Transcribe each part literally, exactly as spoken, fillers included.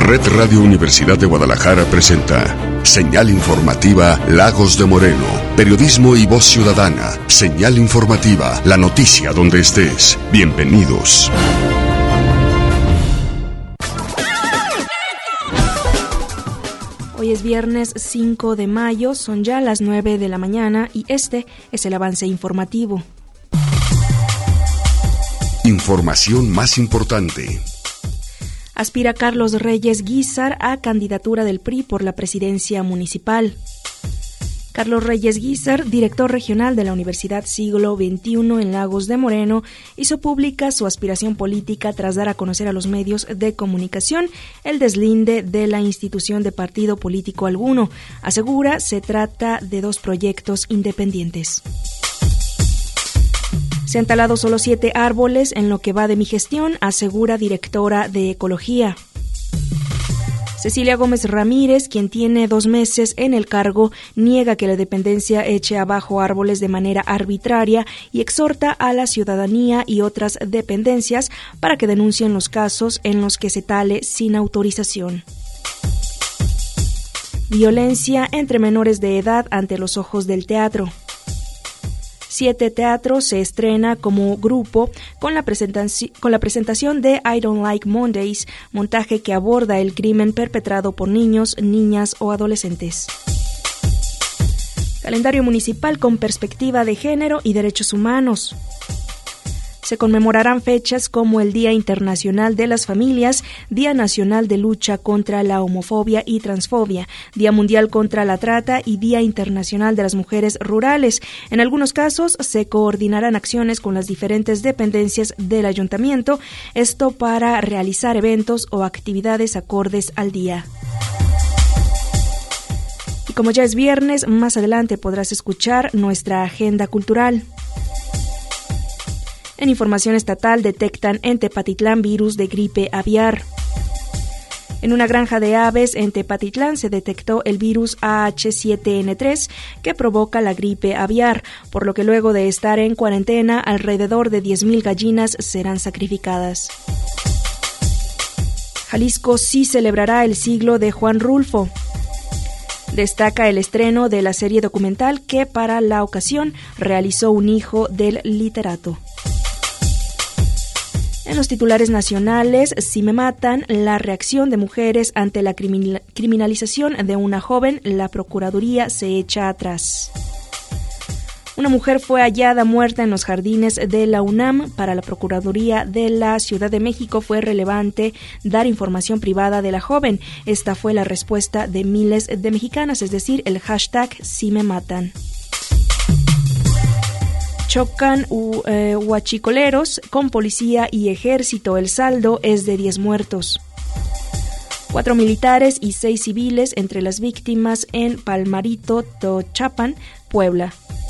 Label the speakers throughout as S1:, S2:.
S1: Red Radio Universidad de Guadalajara presenta Señal Informativa Lagos de Moreno. Periodismo y voz ciudadana. Señal Informativa, la noticia donde estés. Bienvenidos.
S2: Hoy es viernes cinco de mayo, son ya las nueve de la mañana y este es el avance informativo.
S1: Información más importante.
S2: Aspira Carlos Reyes Guízar a candidatura del P R I por la presidencia municipal. Carlos Reyes Guízar, director regional de la Universidad Siglo veintiuno en Lagos de Moreno, hizo pública su aspiración política tras dar a conocer a los medios de comunicación el deslinde de la institución de partido político alguno. Asegura se trata de dos proyectos independientes. Se han talado solo siete árboles en lo que va de mi gestión, asegura directora de Ecología. Cecilia Gómez Ramírez, quien tiene dos meses en el cargo, niega que la dependencia eche abajo árboles de manera arbitraria y exhorta a la ciudadanía y otras dependencias para que denuncien los casos en los que se tale sin autorización. Violencia entre menores de edad ante los ojos del teatro. Siete Teatro se estrena como grupo con la, presentaci- con la presentación de I Don't Like Mondays, montaje que aborda el crimen perpetrado por niños, niñas o adolescentes. Calendario municipal con perspectiva de género y derechos humanos. Se conmemorarán fechas como el Día Internacional de las Familias, Día Nacional de Lucha contra la Homofobia y Transfobia, Día Mundial contra la Trata y Día Internacional de las Mujeres Rurales. En algunos casos se coordinarán acciones con las diferentes dependencias del ayuntamiento, esto para realizar eventos o actividades acordes al día. Y como ya es viernes, más adelante podrás escuchar nuestra agenda cultural. En información estatal detectan en Tepatitlán virus de gripe aviar. En una granja de aves en Tepatitlán se detectó el virus A H siete N tres que provoca la gripe aviar, por lo que luego de estar en cuarentena, alrededor de diez mil gallinas serán sacrificadas. Jalisco sí celebrará el siglo de Juan Rulfo. Destaca el estreno de la serie documental que para la ocasión realizó un hijo del literato. En los titulares nacionales, si me matan, la reacción de mujeres ante la criminalización de una joven, la Procuraduría se echa atrás. Una mujer fue hallada muerta en los jardines de la UNAM. Para la Procuraduría de la Ciudad de México fue relevante dar información privada de la joven. Esta fue la respuesta de miles de mexicanas, es decir, el hashtag si me matan. Chocan uh, eh, huachicoleros con policía y ejército. El saldo es de diez muertos. Cuatro militares y seis civiles entre las víctimas en Palmarito, Tochapan, Puebla.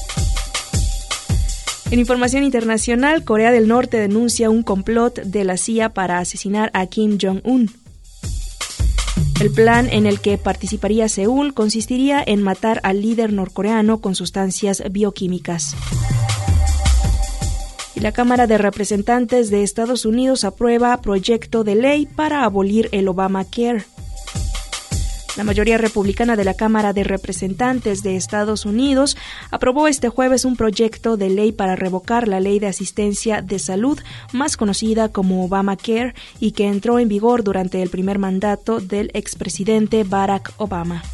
S2: En información internacional, Corea del Norte denuncia un complot de la C I A para asesinar a Kim Jong-un. El plan en el que participaría Seúl consistiría en matar al líder norcoreano con sustancias bioquímicas. Y la Cámara de Representantes de Estados Unidos aprueba proyecto de ley para abolir el Obamacare. La mayoría republicana de la Cámara de Representantes de Estados Unidos aprobó este jueves un proyecto de ley para revocar la Ley de Asistencia de Salud, más conocida como Obamacare, y que entró en vigor durante el primer mandato del expresidente Barack Obama.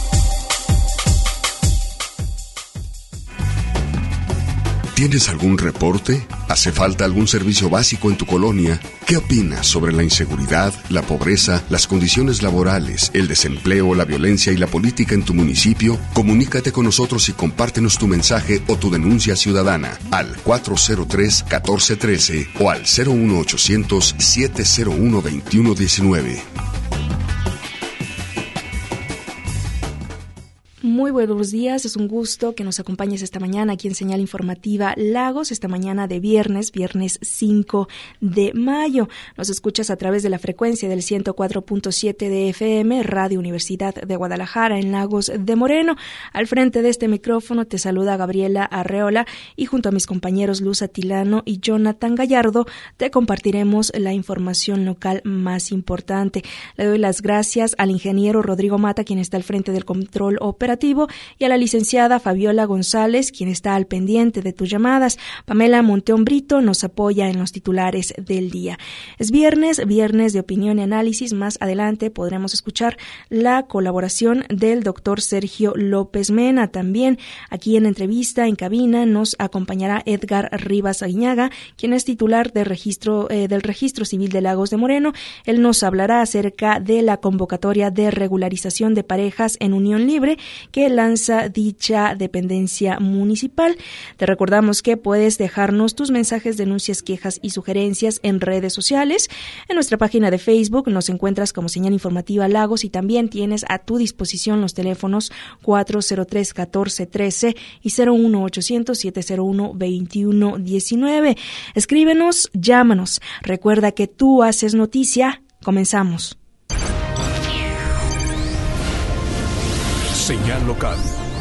S1: ¿Tienes algún reporte? ¿Hace falta algún servicio básico en tu colonia? ¿Qué opinas sobre la inseguridad, la pobreza, las condiciones laborales, el desempleo, la violencia y la política en tu municipio? Comunícate con nosotros y compártenos tu mensaje o tu denuncia ciudadana al cuatro cero tres, uno cuatro uno tres o al cero uno ochocientos, siete cero uno, veintiuno diecinueve.
S2: Muy Muy buenos días, es un gusto que nos acompañes esta mañana aquí en Señal Informativa Lagos, esta mañana de viernes, viernes cinco de mayo. Nos escuchas a través de la frecuencia del ciento cuatro punto siete de F M, Radio Universidad de Guadalajara, en Lagos de Moreno. Al frente de este micrófono te saluda Gabriela Arreola y junto a mis compañeros Luz Atilano y Jonathan Gallardo te compartiremos la información local más importante. Le doy las gracias al ingeniero Rodrigo Mata, quien está al frente del control operativo, y a la licenciada Fabiola González, quien está al pendiente de tus llamadas. Pamela Monteón Brito nos apoya en los titulares del día. Es viernes, viernes de opinión y análisis. Más adelante podremos escuchar la colaboración del doctor Sergio López Mena. También aquí en entrevista en cabina nos acompañará Edgar Rivas Aguiñaga, quien es titular de registro, eh, del Registro Civil de Lagos de Moreno. Él nos hablará acerca de la convocatoria de regularización de parejas en unión libre que lanza dicha dependencia municipal. Te recordamos que puedes dejarnos tus mensajes, denuncias, quejas y sugerencias en redes sociales. En nuestra página de Facebook nos encuentras como Señal Informativa Lagos y también tienes a tu disposición los teléfonos cuatro cero tres, catorce trece y cero uno ochocientos, siete cero uno, veintiuno diecinueve. Escríbenos, llámanos. Recuerda que tú haces noticia. Comenzamos.
S3: Señal local.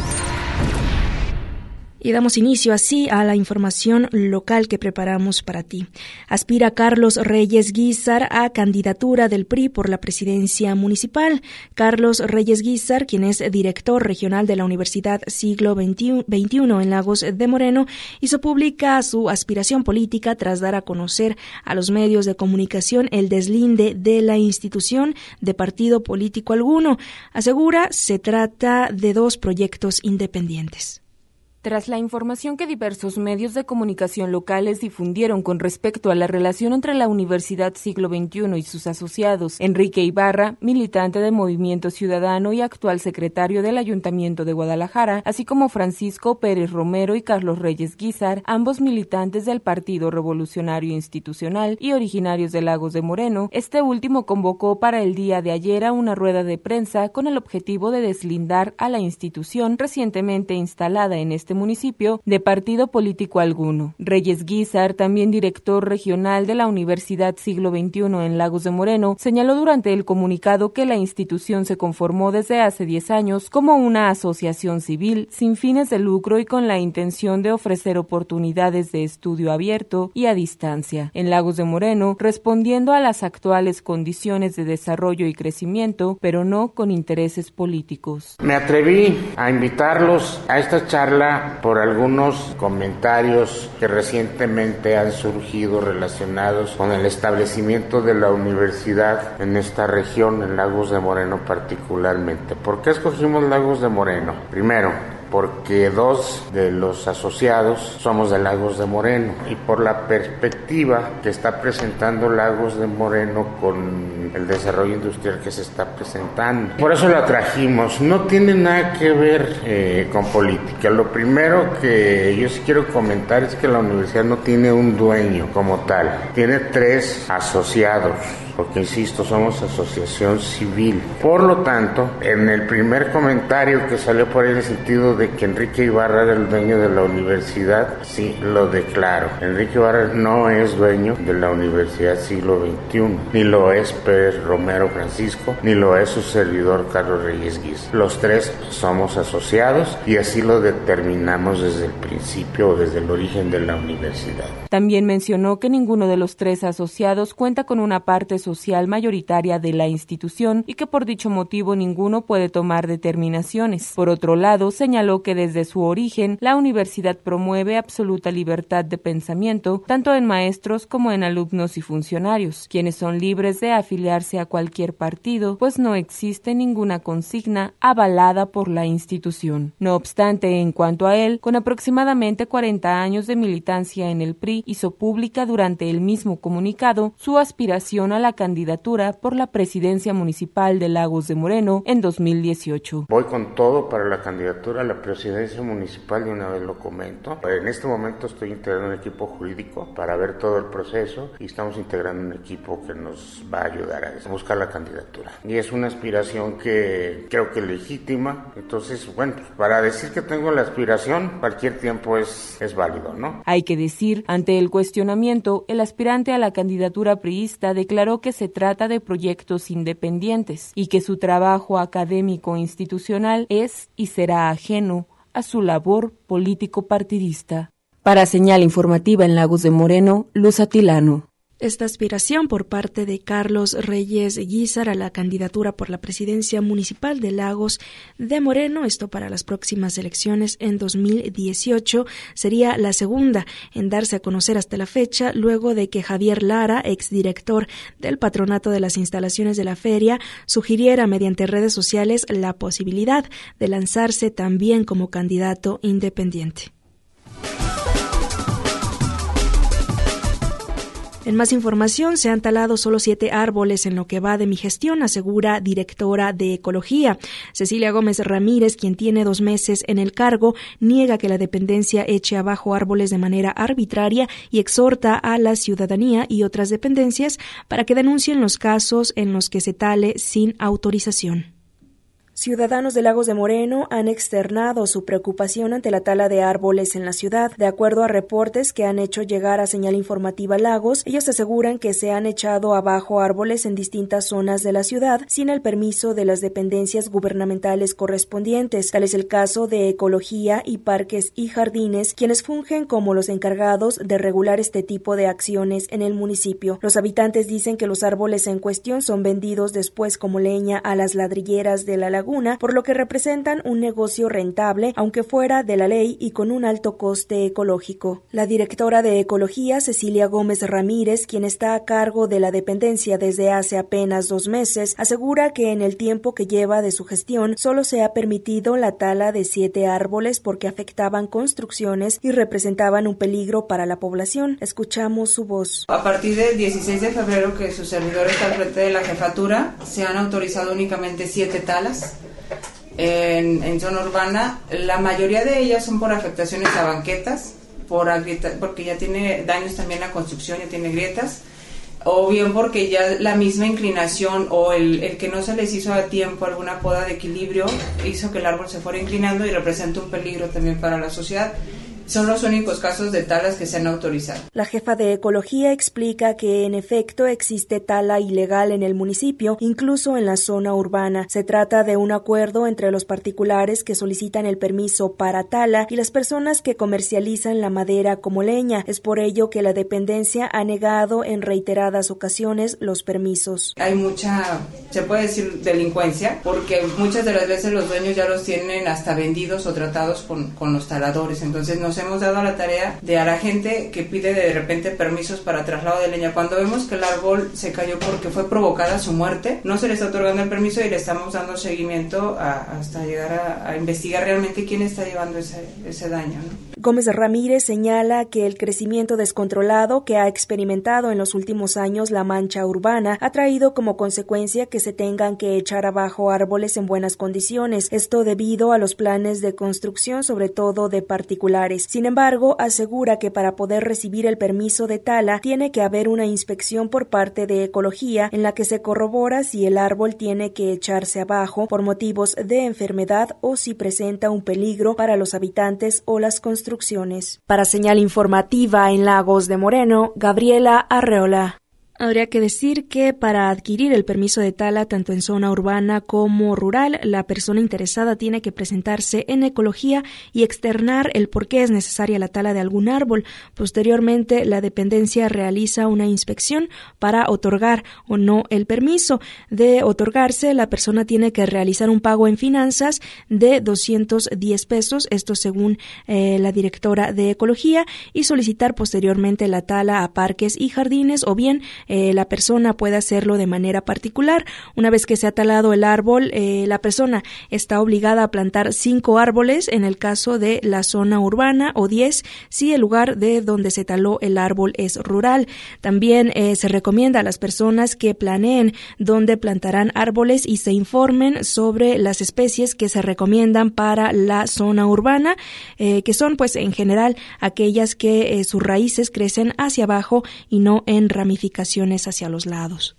S2: Y damos inicio así a la información local que preparamos para ti. Aspira Carlos Reyes Guízar a candidatura del P R I por la presidencia municipal. Carlos Reyes Guízar, quien es director regional de la Universidad Siglo veintiuno en Lagos de Moreno, hizo pública su aspiración política tras dar a conocer a los medios de comunicación el deslinde de la institución de partido político alguno. Asegura se trata de dos proyectos independientes.
S4: Tras la información que diversos medios de comunicación locales difundieron con respecto a la relación entre la Universidad Siglo veintiuno y sus asociados, Enrique Ibarra, militante de Movimiento Ciudadano y actual secretario del Ayuntamiento de Guadalajara, así como Francisco Pérez Romero y Carlos Reyes Guízar, ambos militantes del Partido Revolucionario Institucional y originarios de Lagos de Moreno, este último convocó para el día de ayer a una rueda de prensa con el objetivo de deslindar a la institución recientemente instalada en este municipio de partido político alguno. Reyes Guízar, también director regional de la Universidad Siglo veintiuno en Lagos de Moreno, señaló durante el comunicado que la institución se conformó desde hace diez años como una asociación civil sin fines de lucro y con la intención de ofrecer oportunidades de estudio abierto y a distancia en Lagos de Moreno, respondiendo a las actuales condiciones de desarrollo y crecimiento, pero no con intereses políticos.
S5: Me atreví a invitarlos a esta charla por algunos comentarios que recientemente han surgido relacionados con el establecimiento de la universidad en esta región, en Lagos de Moreno particularmente. ¿Por qué escogimos Lagos de Moreno? Primero, porque dos de los asociados somos de Lagos de Moreno y por la perspectiva que está presentando Lagos de Moreno con el desarrollo industrial que se está presentando. Por eso la trajimos. No tiene nada que ver eh, con política. Lo primero que yo sí quiero comentar es que la universidad no tiene un dueño como tal. Tiene tres asociados, porque insisto, somos asociación civil. Por lo tanto, en el primer comentario que salió por ahí en el sentido de que Enrique Ibarra era el dueño de la universidad, sí, lo declaro. Enrique Ibarra no es dueño de la Universidad Siglo veintiuno, ni lo es Pérez Romero Francisco, ni lo es su servidor Carlos Reyes Guízar. Los tres somos asociados y así lo determinamos desde el principio o desde el origen de la universidad.
S4: También mencionó que ninguno de los tres asociados cuenta con una parte social mayoritaria de la institución y que por dicho motivo ninguno puede tomar determinaciones. Por otro lado, señaló que desde su origen la universidad promueve absoluta libertad de pensamiento, tanto en maestros como en alumnos y funcionarios, quienes son libres de afiliarse a cualquier partido, pues no existe ninguna consigna avalada por la institución. No obstante, en cuanto a él, con aproximadamente cuarenta años de militancia en el P R I, hizo pública durante el mismo comunicado su aspiración a la candidatura por la presidencia municipal de Lagos de Moreno en dos mil dieciocho.
S5: Voy con todo para la candidatura a la presidencia municipal, de una vez lo comento. En este momento estoy integrando un equipo jurídico para ver todo el proceso y estamos integrando un equipo que nos va a ayudar a buscar la candidatura. Y es una aspiración que creo que es legítima. Entonces, bueno, para decir que tengo la aspiración, cualquier tiempo es, es válido, ¿no?
S4: Hay que decir, ante el cuestionamiento, el aspirante a la candidatura priista declaró que se trata de proyectos independientes y que su trabajo académico institucional es y será ajeno a su labor político-partidista. Para Señal Informativa en Lagos de Moreno, Luz Atilano.
S2: Esta aspiración por parte de Carlos Reyes Guízar a la candidatura por la presidencia municipal de Lagos de Moreno, esto para las próximas elecciones en dos mil dieciocho, sería la segunda en darse a conocer hasta la fecha, luego de que Javier Lara, exdirector del patronato de las instalaciones de la feria, sugiriera mediante redes sociales la posibilidad de lanzarse también como candidato independiente. En más información, se han talado solo siete árboles en lo que va de mi gestión, asegura directora de Ecología. Cecilia Gómez Ramírez, quien tiene dos meses en el cargo, niega que la dependencia eche abajo árboles de manera arbitraria y exhorta a la ciudadanía y otras dependencias para que denuncien los casos en los que se tale sin autorización. Ciudadanos de Lagos de Moreno han externado su preocupación ante la tala de árboles en la ciudad. De acuerdo a reportes que han hecho llegar a Señal Informativa Lagos, ellos aseguran que se han echado abajo árboles en distintas zonas de la ciudad sin el permiso de las dependencias gubernamentales correspondientes. Tal es el caso de Ecología y Parques y Jardines, quienes fungen como los encargados de regular este tipo de acciones en el municipio. Los habitantes dicen que los árboles en cuestión son vendidos después como leña a las ladrilleras de la laguna, por lo que representan un negocio rentable, aunque fuera de la ley y con un alto coste ecológico. La directora de Ecología, Cecilia Gómez Ramírez, quien está a cargo de la dependencia desde hace apenas dos meses, asegura que en el tiempo que lleva de su gestión solo se ha permitido la tala de siete árboles porque afectaban construcciones y representaban un peligro para la población. Escuchamos su voz.
S3: A partir del dieciséis de febrero, que su servidor está al frente de la jefatura, se han autorizado únicamente siete talas En, en zona urbana. La mayoría de ellas son por afectaciones a banquetas, por agrieta, porque ya tiene daños también la construcción, ya tiene grietas, o bien porque ya la misma inclinación o el, el que no se les hizo a tiempo alguna poda de equilibrio hizo que el árbol se fuera inclinando y representa un peligro también para la sociedad. Son los únicos casos de talas que se han autorizado.
S2: La jefa de Ecología explica que en efecto existe tala ilegal en el municipio, incluso en la zona urbana. Se trata de un acuerdo entre los particulares que solicitan el permiso para tala y las personas que comercializan la madera como leña. Es por ello que la dependencia ha negado en reiteradas ocasiones los permisos.
S3: Hay mucha, se puede decir, delincuencia, porque muchas de las veces los dueños ya los tienen hasta vendidos o tratados con, con los taladores. Entonces no hemos dado a la tarea de a la gente que pide de repente permisos para traslado de leña. Cuando vemos que el árbol se cayó porque fue provocada su muerte, no se le está otorgando el permiso y le estamos dando seguimiento a, hasta llegar a, a investigar realmente quién está llevando ese, ese daño, ¿no?
S2: Gómez Ramírez señala que el crecimiento descontrolado que ha experimentado en los últimos años la mancha urbana ha traído como consecuencia que se tengan que echar abajo árboles en buenas condiciones, esto debido a los planes de construcción, sobre todo de particulares. Sin embargo, asegura que para poder recibir el permiso de tala tiene que haber una inspección por parte de Ecología en la que se corrobora si el árbol tiene que echarse abajo por motivos de enfermedad o si presenta un peligro para los habitantes o las construcciones. Para Señal Informativa en Lagos de Moreno, Gabriela Arreola. Habría que decir que para adquirir el permiso de tala tanto en zona urbana como rural, la persona interesada tiene que presentarse en Ecología y externar el por qué es necesaria la tala de algún árbol. Posteriormente, la dependencia realiza una inspección para otorgar o no el permiso. De otorgarse, la persona tiene que realizar un pago en finanzas de doscientos diez pesos, esto según eh, la directora de Ecología, y solicitar posteriormente la tala a Parques y Jardines o bien eh, la persona puede hacerlo de manera particular. Una vez que se ha talado el árbol, eh, la persona está obligada a plantar cinco árboles en el caso de la zona urbana o diez si el lugar de donde se taló el árbol es rural. También eh, se recomienda a las personas que planeen dónde plantarán árboles y se informen sobre las especies que se recomiendan para la zona urbana, eh, que son pues en general aquellas que eh, sus raíces crecen hacia abajo y no en ramificaciones hacia los lados.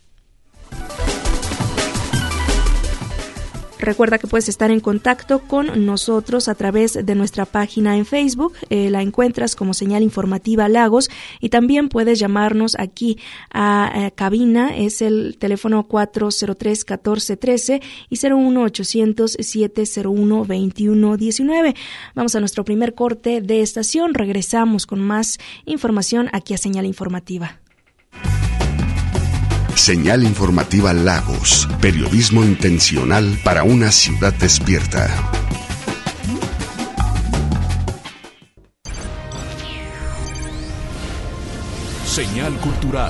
S2: Recuerda que puedes estar en contacto con nosotros a través de nuestra página en Facebook, eh, la encuentras como Señal Informativa Lagos, y también puedes llamarnos aquí a, a cabina, es el teléfono cuatro cero tres, uno cuatro uno tres y cero uno ochocientos, siete cero uno, veintiuno diecinueve. Vamos a nuestro primer corte de estación, regresamos con más información aquí a Señal Informativa.
S1: Señal Informativa Lagos, periodismo intencional para una ciudad despierta.
S6: Señal Cultural.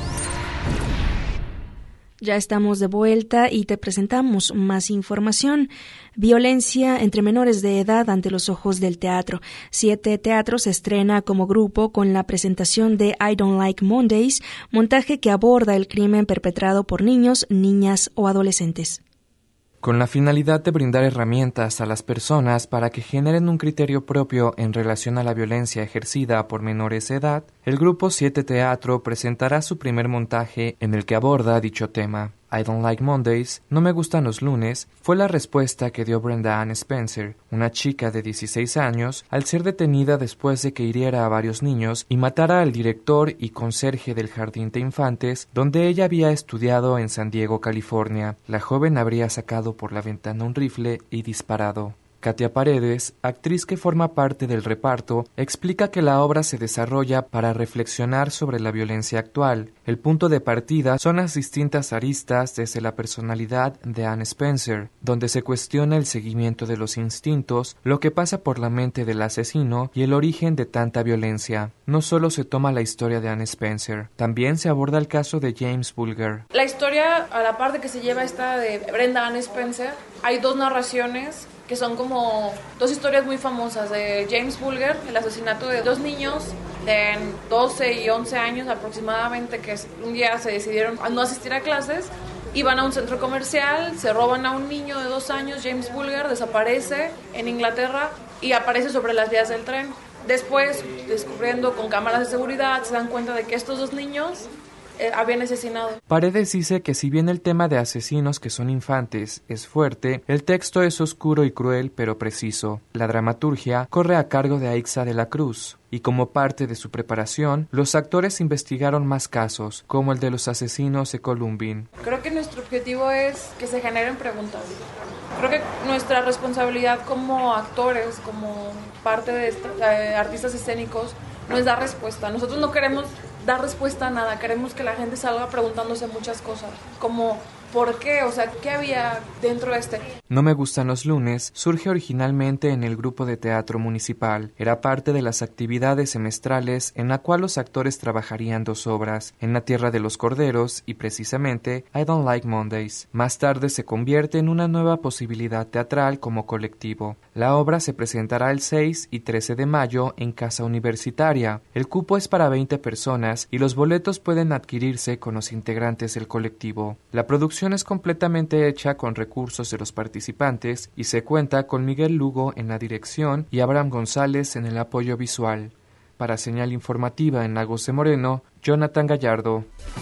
S2: Ya estamos de vuelta y te presentamos más información. Violencia entre menores de edad ante los ojos del teatro. Siete Teatro se estrena como grupo con la presentación de I Don't Like Mondays, montaje que aborda el crimen perpetrado por niños, niñas o adolescentes.
S7: Con la finalidad de brindar herramientas a las personas para que generen un criterio propio en relación a la violencia ejercida por menores de edad, el grupo Siete Teatro presentará su primer montaje en el que aborda dicho tema. I Don't Like Mondays, no me gustan los lunes, fue la respuesta que dio Brenda Ann Spencer, una chica de dieciséis años, al ser detenida después de que hiriera a varios niños y matara al director y conserje del jardín de infantes donde ella había estudiado en San Diego, California. La joven habría sacado por la ventana un rifle y disparado. Katia Paredes, actriz que forma parte del reparto, explica que la obra se desarrolla para reflexionar sobre la violencia actual. El punto de partida son las distintas aristas desde la personalidad de Ann Spencer, donde se cuestiona el seguimiento de los instintos, lo que pasa por la mente del asesino y el origen de tanta violencia. No solo se toma la historia de Ann Spencer, también se aborda el caso de James Bulger.
S8: La historia, a la par de que se lleva esta de Brenda Ann Spencer, hay dos narraciones que son como dos historias muy famosas de James Bulger, el asesinato de dos niños de doce y once años aproximadamente, que un día se decidieron a no asistir a clases, iban a un centro comercial, se roban a un niño de dos años, James Bulger, desaparece en Inglaterra y aparece sobre las vías del tren. Después, descubriendo con cámaras de seguridad, se dan cuenta de que estos dos niños Eh, habían asesinado.
S7: Paredes dice que si bien el tema de asesinos que son infantes es fuerte, el texto es oscuro y cruel pero preciso. La dramaturgia corre a cargo de Aixa de la Cruz, y como parte de su preparación, los actores investigaron más casos, como el de los asesinos de Columbine.
S8: Creo que nuestro objetivo es que se generen preguntas. Creo que nuestra responsabilidad como actores, como parte de esta, eh, artistas escénicos, no es dar respuesta. Nosotros no queremos dar respuesta a nada, queremos que la gente salga preguntándose muchas cosas, como ¿por qué? O sea, ¿qué había dentro de este?
S7: No me gustan los lunes surge originalmente en el grupo de teatro municipal. Era parte de las actividades semestrales en la cual los actores trabajarían dos obras, En la Tierra de los Corderos y precisamente I Don't Like Mondays. Más tarde se convierte en una nueva posibilidad teatral como colectivo. La obra se presentará el seis y trece de mayo en Casa Universitaria. El cupo es para veinte personas y los boletos pueden adquirirse con los integrantes del colectivo. La producción es completamente hecha con recursos de los participantes y se cuenta con Miguel Lugo en la dirección y Abraham González en el apoyo visual. Para Señal Informativa en Lagos de Moreno, Jonathan Gallardo.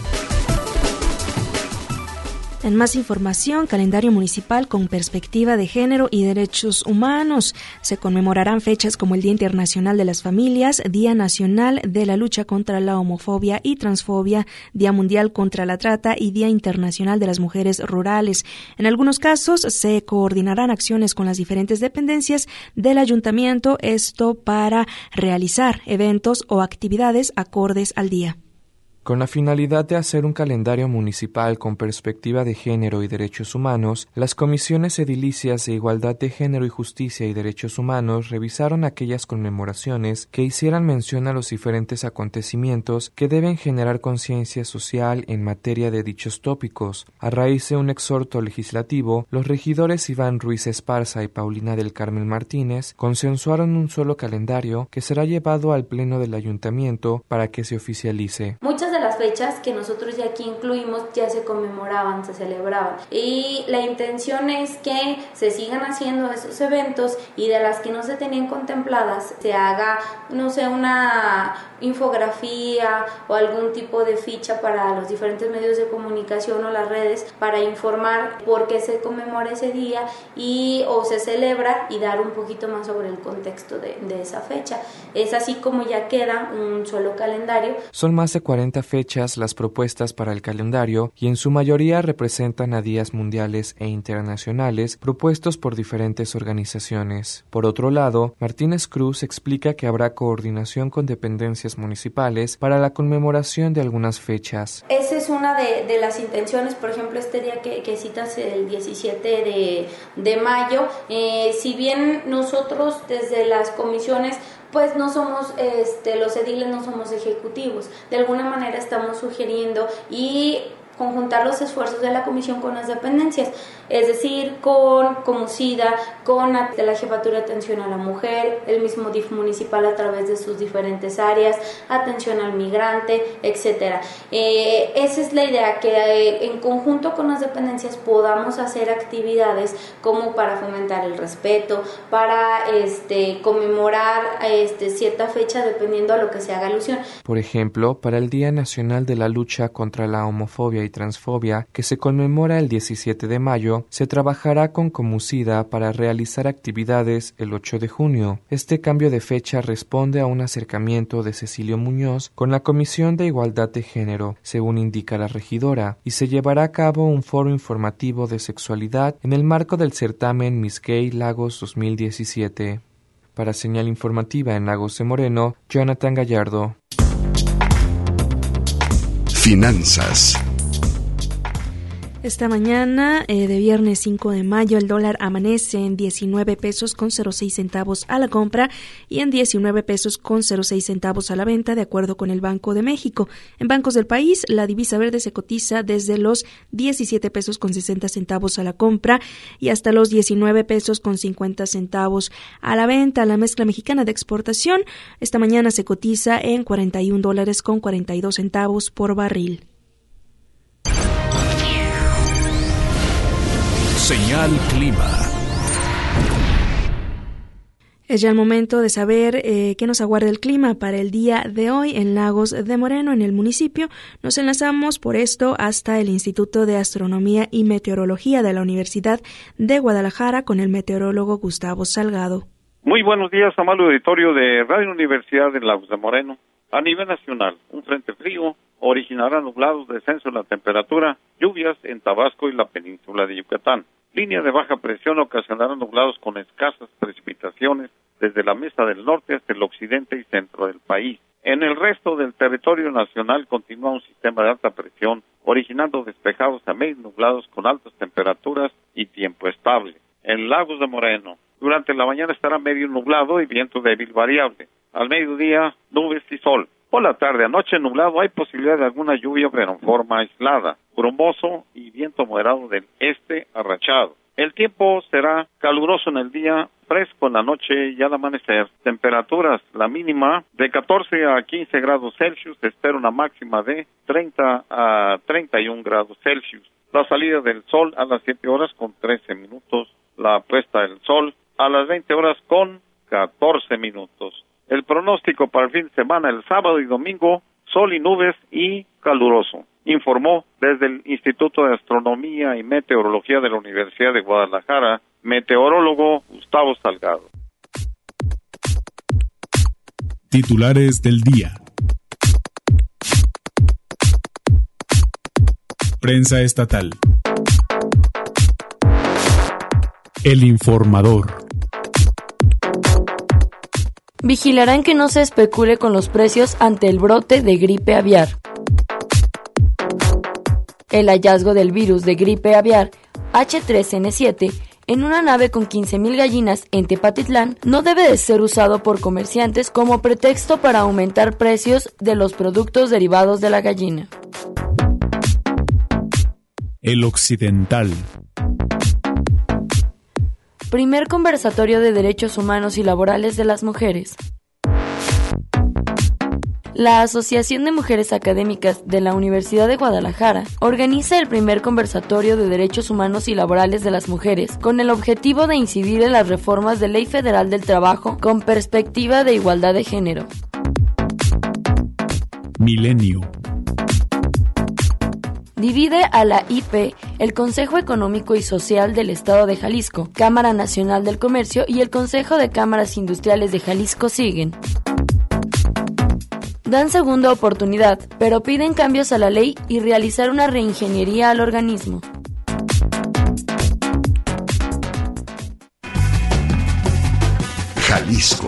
S2: En más información, calendario municipal con perspectiva de género y derechos humanos. Se conmemorarán fechas como el Día Internacional de las Familias, Día Nacional de la Lucha contra la Homofobia y Transfobia, Día Mundial contra la Trata y Día Internacional de las Mujeres Rurales. En algunos casos se coordinarán acciones con las diferentes dependencias del ayuntamiento, esto para realizar eventos o actividades acordes al día.
S7: Con la finalidad de hacer un calendario municipal con perspectiva de género y derechos humanos, las comisiones edilicias de Igualdad de Género y Justicia y Derechos Humanos revisaron aquellas conmemoraciones que hicieran mención a los diferentes acontecimientos que deben generar conciencia social en materia de dichos tópicos. A raíz de un exhorto legislativo, los regidores Iván Ruiz Esparza y Paulina del Carmen Martínez consensuaron un solo calendario que será llevado al Pleno del Ayuntamiento para que se oficialice.
S9: Muchas de las fechas que nosotros ya aquí incluimos ya se conmemoraban, se celebraban, y la intención es que se sigan haciendo esos eventos y de las que no se tenían contempladas se haga, no sé, una infografía o algún tipo de ficha para los diferentes medios de comunicación o las redes para informar por qué se conmemora ese día y o se celebra y dar un poquito más sobre el contexto de, de esa fecha. Es así como ya queda un solo calendario.
S7: Son más de cuarenta fechas las propuestas para el calendario y en su mayoría representan a días mundiales e internacionales propuestos por diferentes organizaciones. Por otro lado, Martínez Cruz explica que habrá coordinación con dependencias municipales para la conmemoración de algunas fechas.
S9: Esa es una de, de las intenciones, por ejemplo, este día que, que citas el diecisiete de, de mayo, eh, si bien nosotros desde las comisiones pues no somos, este, los ediles no somos ejecutivos, de alguna manera estamos sugiriendo y conjuntar los esfuerzos de la comisión con las dependencias, es decir, con Comusida, con la Jefatura de Atención a la Mujer, el mismo D I F municipal a través de sus diferentes áreas, atención al migrante, etcétera. Eh, esa es la idea, que eh, en conjunto con las dependencias podamos hacer actividades como para fomentar el respeto, para este, conmemorar este, cierta fecha dependiendo a lo que se haga alusión.
S7: Por ejemplo, para el Día Nacional de la Lucha contra la Homofobia y Transfobia, que se conmemora el diecisiete de mayo, se trabajará con Comusida para realizar actividades el ocho de junio. Este cambio de fecha responde a un acercamiento de Cecilio Muñoz con la Comisión de Igualdad de Género, según indica la regidora, y se llevará a cabo un foro informativo de sexualidad en el marco del certamen Miss Gay Lagos dos mil diecisiete. Para Señal Informativa en Lagos de Moreno, Jonathan Gallardo.
S1: Finanzas.
S2: Esta mañana eh, de viernes cinco de mayo el dólar amanece en diecinueve pesos con cero seis centavos a la compra y en diecinueve pesos con cero seis centavos a la venta, de acuerdo con el Banco de México. En bancos del país, la divisa verde se cotiza desde los diecisiete pesos con sesenta centavos a la compra y hasta los diecinueve pesos con cincuenta centavos a la venta. La mezcla mexicana de exportación esta mañana se cotiza en cuarenta y un dólares con cuarenta y dos centavos por barril.
S6: Señal Clima.
S2: Es ya el momento de saber eh, qué nos aguarda el clima para el día de hoy en Lagos de Moreno, en el municipio. Nos enlazamos por esto hasta el Instituto de Astronomía y Meteorología de la Universidad de Guadalajara con el meteorólogo Gustavo Salgado.
S10: Muy buenos días, amable auditorio de Radio Universidad de Lagos de Moreno. A nivel nacional, un frente frío originará nublados, descenso en la temperatura, lluvias en Tabasco y la península de Yucatán. Línea de baja presión ocasionará nublados con escasas precipitaciones desde la Mesa del Norte hasta el occidente y centro del país. En el resto del territorio nacional continúa un sistema de alta presión, originando despejados a medio nublados con altas temperaturas y tiempo estable. En Lagos de Moreno, durante la mañana estará medio nublado y viento débil variable. Al mediodía, nubes y sol. Por la tarde, anoche nublado, hay posibilidad de alguna lluvia, pero en forma aislada, brumoso y viento moderado del este arrachado. El tiempo será caluroso en el día, fresco en la noche y al amanecer. Temperaturas, la mínima de catorce a quince grados Celsius, se espera una máxima de treinta a treinta y un grados Celsius. La salida del sol a las siete horas con trece minutos, la puesta del sol a las veinte horas con catorce minutos. El pronóstico para el fin de semana, el sábado y domingo, sol y nubes y caluroso. Informó desde el Instituto de Astronomía y Meteorología de la Universidad de Guadalajara, meteorólogo Gustavo Salgado.
S6: Titulares del día. Prensa estatal. El Informador.
S11: Vigilarán que no se especule con los precios ante el brote de gripe aviar. El hallazgo del virus de gripe aviar H tres N siete en una nave con quince mil gallinas en Tepatitlán no debe de ser usado por comerciantes como pretexto para aumentar precios de los productos derivados de la gallina.
S6: El Occidental.
S11: Primer conversatorio de derechos humanos y laborales de las mujeres. La Asociación de Mujeres Académicas de la Universidad de Guadalajara organiza el primer conversatorio de derechos humanos y laborales de las mujeres con el objetivo de incidir en las reformas de Ley Federal del Trabajo con perspectiva de igualdad de género.
S6: Milenio.
S11: Divide a la I P el Consejo Económico y Social del Estado de Jalisco, Cámara Nacional del Comercio y el Consejo de Cámaras Industriales de Jalisco siguen. Dan segunda oportunidad, pero piden cambios a la ley y realizar una reingeniería al organismo.
S1: Jalisco.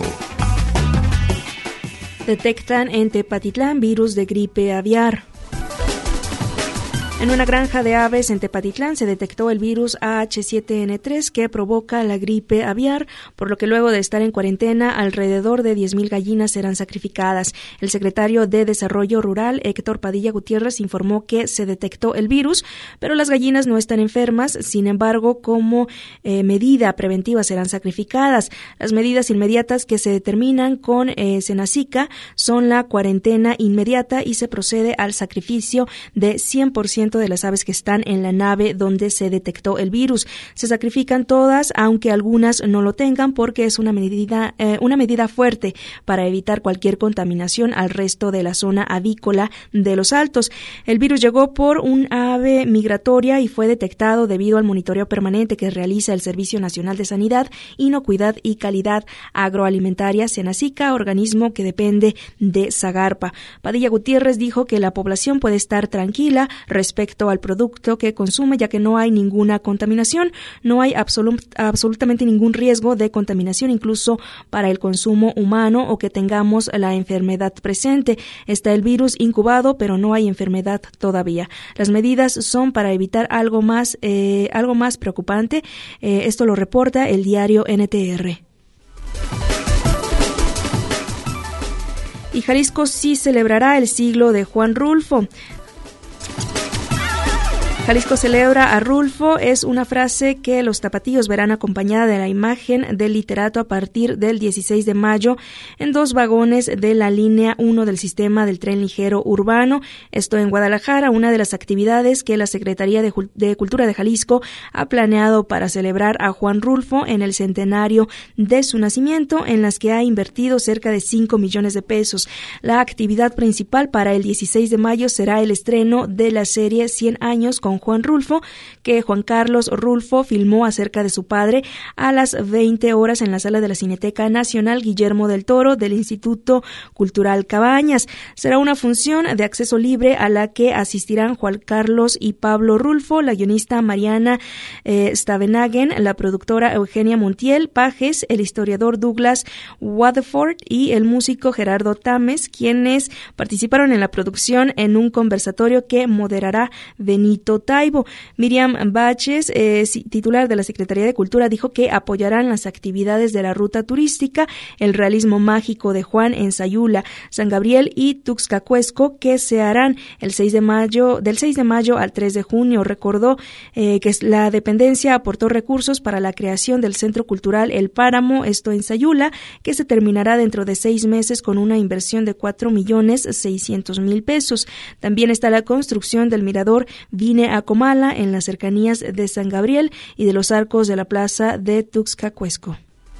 S2: Detectan en Tepatitlán virus de gripe aviar. En una granja de aves en Tepatitlán se detectó el virus A H siete N tres que provoca la gripe aviar, por lo que luego de estar en cuarentena, alrededor de diez mil gallinas serán sacrificadas. El secretario de Desarrollo Rural, Héctor Padilla Gutiérrez, informó que se detectó el virus, pero las gallinas no están enfermas. Sin embargo, como eh, medida preventiva serán sacrificadas. Las medidas inmediatas que se determinan con eh, Senacica son la cuarentena inmediata y se procede al sacrificio de cien por ciento de las aves que están en la nave donde se detectó el virus. Se sacrifican todas, aunque algunas no lo tengan, porque es una medida, eh, una medida fuerte para evitar cualquier contaminación al resto de la zona avícola de Los Altos. El virus llegó por un ave migratoria y fue detectado debido al monitoreo permanente que realiza el Servicio Nacional de Sanidad, Inocuidad y Calidad Agroalimentaria, Senacica, organismo que depende de Zagarpa. Padilla Gutiérrez dijo que la población puede estar tranquila respecto respecto al producto que consume, ya que no hay ninguna contaminación, no hay absolut, absolutamente ningún riesgo de contaminación, incluso para el consumo humano o que tengamos la enfermedad presente. Está el virus incubado, pero no hay enfermedad todavía. Las medidas son para evitar algo más, eh, algo más preocupante. Eh, esto lo reporta el diario N T R. Y Jalisco sí celebrará el siglo de Juan Rulfo. Jalisco celebra a Rulfo es una frase que los tapatíos verán acompañada de la imagen del literato a partir del dieciséis de mayo en dos vagones de la línea uno del sistema del tren ligero urbano. Esto en Guadalajara, una de las actividades que la Secretaría de, de Cultura de Jalisco ha planeado para celebrar a Juan Rulfo en el centenario de su nacimiento, en las que ha invertido cerca de cinco millones de pesos. La actividad principal para el dieciséis de mayo será el estreno de la serie cien años con Juan Rulfo, que Juan Carlos Rulfo filmó acerca de su padre a las veinte horas en la sala de la Cineteca Nacional Guillermo del Toro del Instituto Cultural Cabañas. Será una función de acceso libre a la que asistirán Juan Carlos y Pablo Rulfo, la guionista Mariana eh, Stavenhagen, la productora Eugenia Montiel Pajes, el historiador Douglas Waterford y el músico Gerardo Tames, quienes participaron en la producción en un conversatorio que moderará Benito Taibo. Miriam Baches, eh, titular de la Secretaría de Cultura, dijo que apoyarán las actividades de la ruta turística, el realismo mágico de Juan en Sayula, San Gabriel y Tuxcacuesco, que se harán el seis de mayo, del seis de mayo al tres de junio. Recordó eh, que la dependencia aportó recursos para la creación del Centro Cultural El Páramo, esto en Sayula, que se terminará dentro de seis meses con una inversión de cuatro millones seiscientos mil pesos. También está la construcción del mirador Vine a Comala en las cercanías de San Gabriel y de los arcos de la plaza de Tuxcacuesco.